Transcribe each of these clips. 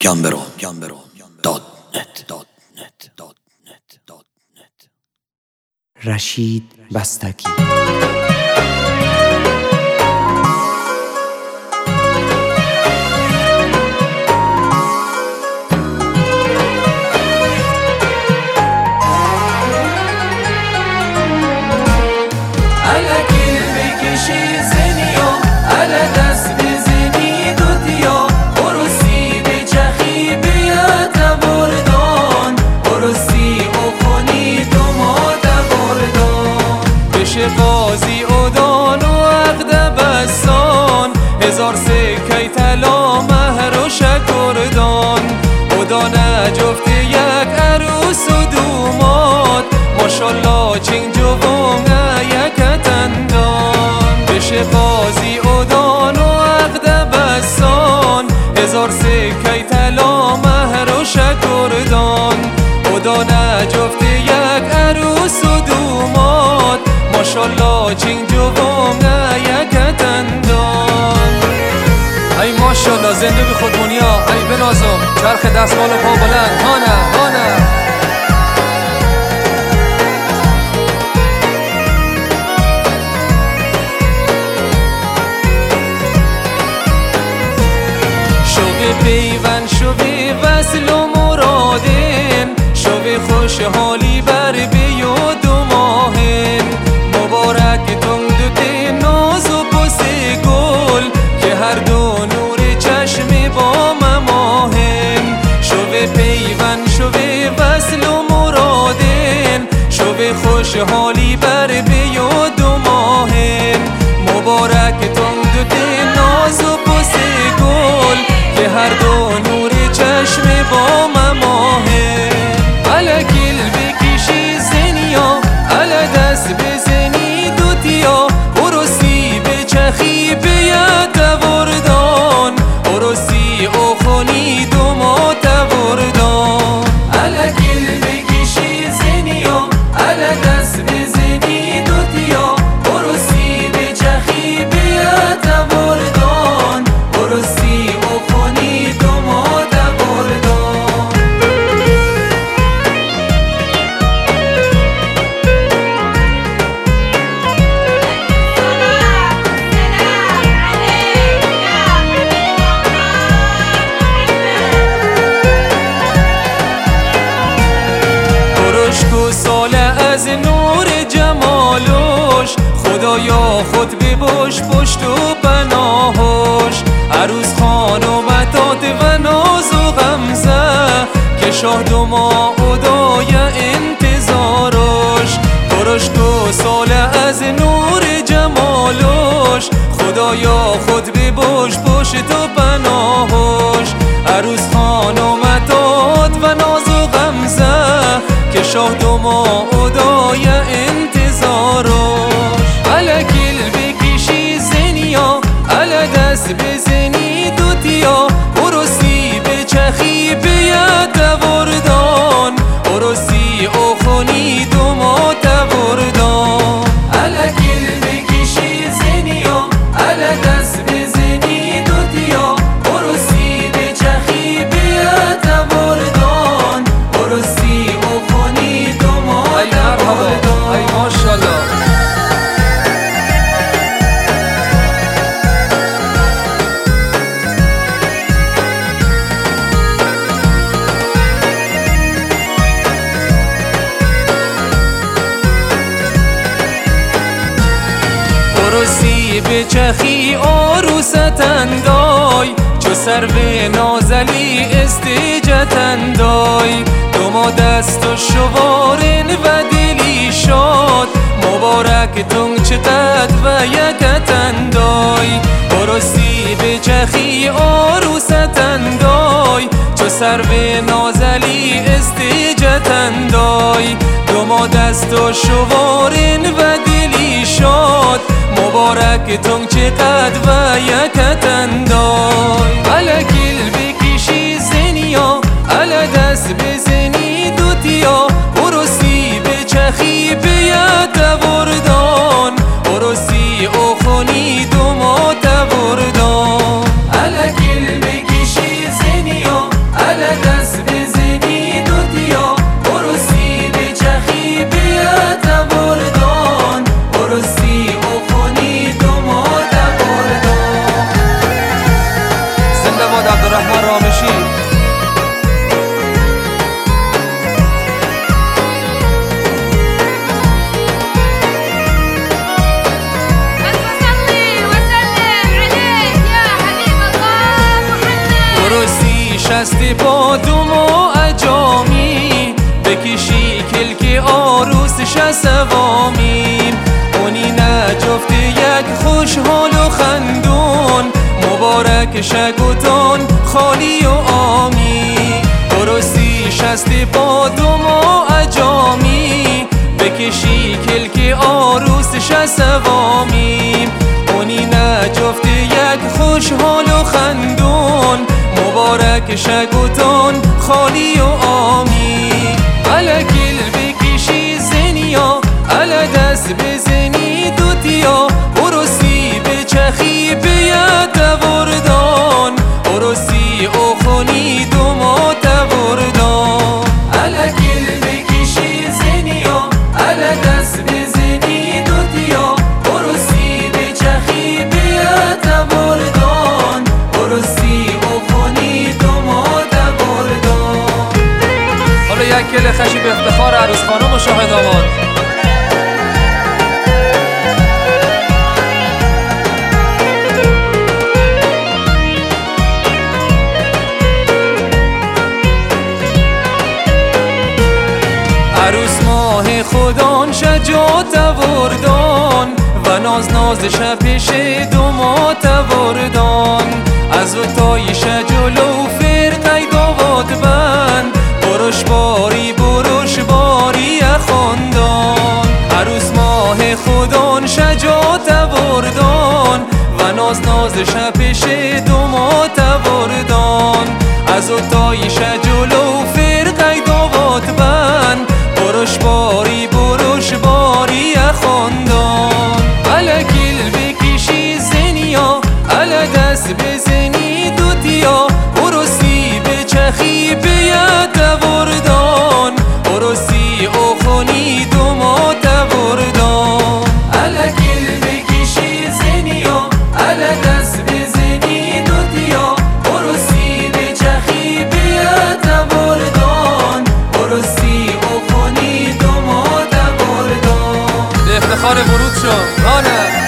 رشید بستگی. قاضی اودان و عقد بستان، هزار سکه طلا مهر و شکردان. اودان جفت یک عروس و دوماد، ماشالله چین جوون یک تندان. بشه قاضی اودان و عقد بستان، هزار سکه طلا مهر و شکردان. اودان جفت یک عروس و دوماد، ماشالله چین جوون یک تندان. ای ماشالله زنده بی خود دنیا، ای بنازم چرخ دستمال و پا بلند. هانه هانه شوی پیوند شوی وصل و مرادین، شوی خوشحالی بر بیو دو ماهن. مبارک تون دوتی ناز و پس گل، که هر دو نور چشم با مماهن. شوی پیوند شوی وصل و مرادین، شوی خوشحالی بر بیو دو ماهن. مبارک تون دوتی ناز و پس گل، که هر دو نور چشم با مماهن. الکیل بکشی زنیا، ال دست بزنی دوتیا، ارسی بچخی بیاد دوردان، ارسی اخونی دو ما دوردان. الکیل بکشی زنیا، ال دست بزنی دوتیا، ارسی بچخی بیاد دوردان، ارسی اخونی دو ما دوردان. از نور جمالش، خدایا خود بباش پشت و پناهش. عروس خانومتات و ناز و غمزه، که شاه دو ما اودای انتظارش. درشت و ساله از نور جمالش، خدایا خود بباش پشت و پناهش. عروس خانومتات و ناز و غمزه، که شاه دو ما اودای انتظارش. الکیل بکشی زنیا، ال دست بزنی دوتیا، ارسی بچخی بیاد دوردان، ارسی اخونی دو ما دوردان. الکیل بکشی زنیا، ال دست بزنی دوتیا، ارسی بچخی بیاد دوردان، ارسی اخونی دو ما دوردان. ای ماشالله ارسی بچخی آروستندای، چو سر به نازلی استیجتندای. دو ما دست و شوارن و دلی شاد، مبارک تون چقدر و یکتندای. ارسی بچخی آروستندای، چو سر به نازلی استیجتندای. دو ما دست و شوارن و دلی شاد، مبارک تون چقدر و یکتندای. الکیل بکشی زنیا، ال دست بزنی دوتیا، ارسی بچخی بیاد دوردان، ارسی اخونی دو ما دوردان. الکیل بکشی زنیا، شستی با دوم و اجامی بکشی کلک آروسش سوامی اونی نجفت یک خوشحال و خندون مبارک شگوتان خالی و آمی درستی شستی با دوم و اجامی بکشی کلک آروسش سوامی اونی نجفت یک خوشحال و خندون مبارک شگوتان خالی و آمی علا کل بکشی زنیا علا دست بزنی دوتیا ارسی بچخی بیاد وردان ارسی اخونی دوما وردان علا کل بکشی زنیا علا دست بزنی دوتیا ارسی بچخی بیاد وردان ارسی اخونی دوما وردان. حالا یک کل خشی به افتخار عروس خانم و شاهد آماد. عروس ماه خودان شجاعت وردان و ناز نازش پیش دومات وردان از و تای شجلو فرقی داوات بند بروش باری خاندان عروس ماه خودان شجاعت وردان و ناز نازش پیش دومات وردان از و تای شجلو فرقی داوات بند بروش باری خاندان علا کل بکشی زنیا علا دست بزنی دوتیا ارسی بچخی بیاد وردان ارسی اخونی دوما وردان علا کل بکشی زنیا علا دست بزنی دوتیا ارسی بچخی بیاد وردان ارسی اخونی دوما وردان. به افتخار ورود شد آنه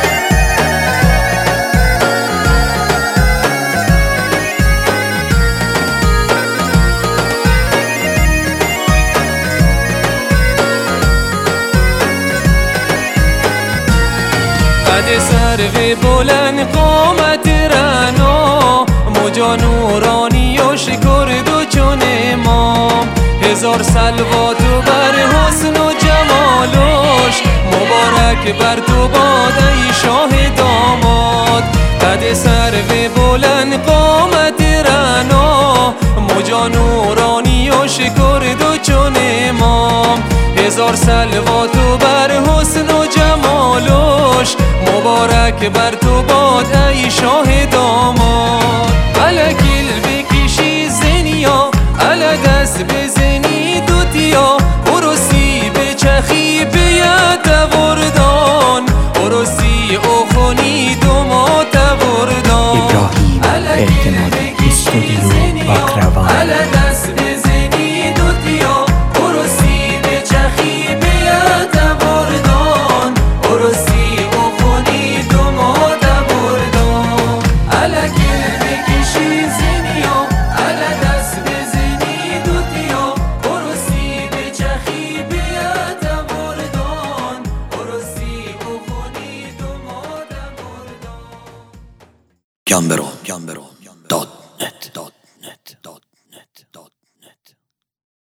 قد سرو بلند قامت رنا موجا نورانی و شکرد و چون امام هزار صلوات و بر حسن و جمالش مبارک بر تو باد ای شاه داماد قد سرو بلند قامت رنا موجا نورانی و شکرد و چون امام هزار صلوات و بر حسن و جمالش مبارک بر تو باد ای شاه داماد علا کل بکشی زنیا علا دست بزنی دوتیا ارسی بچخی بیاد وردان ارسی اخونی دوما وردان ابراهیم اعتماد استودیو باقروان علا دست بزنی دوتیا ارسی بچخی بیاد وردان ارسی اخونی دوما وردان علا کل بکشی زنیا علا دست بزنی دوتیا ارسی بچخی بیاد وردان ارسی اخونی دوما وردان. گم برو